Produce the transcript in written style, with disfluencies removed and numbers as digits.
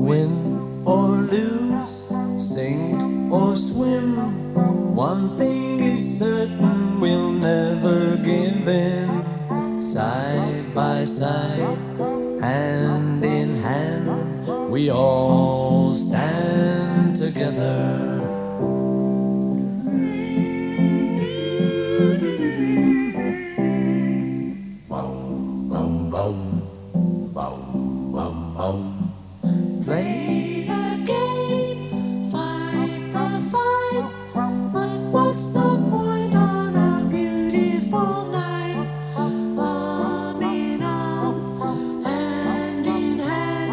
Win or lose, sink or swim, one thing is certain, we'll never give in. Side by side, hand in hand, we all stand together. Boom, boom, boom, boom, boom, boom.